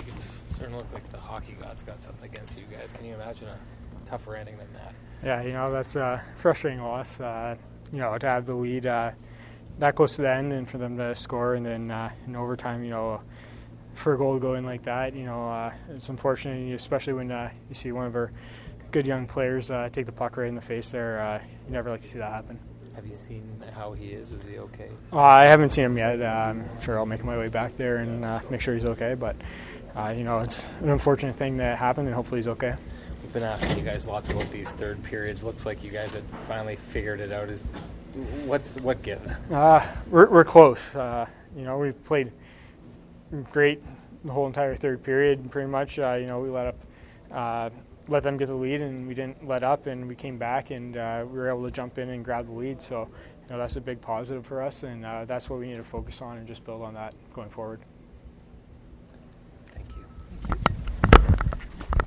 It certainly looked like the hockey gods got something against you guys. Can you imagine a tougher ending than that? Yeah, that's a frustrating loss. To have the lead that close to the end and for them to score and then in overtime, for a goal to go in like that, it's unfortunate, especially when you see one of our good young players take the puck right in the face there. You never like to see that happen. Have you seen how he is? Is he okay? I haven't seen him yet. I'm sure I'll make my way back there and make sure he's okay. But, it's an unfortunate thing that happened, and hopefully he's okay. We've been asking you guys lots about these third periods. Looks like you guys had finally figured it out. What gives? We're close. We played great the whole entire third period, pretty much. We let them get the lead, and we didn't let up, and we came back, and we were able to jump in and grab the lead. So, that's a big positive for us, and that's what we need to focus on and just build on that going forward.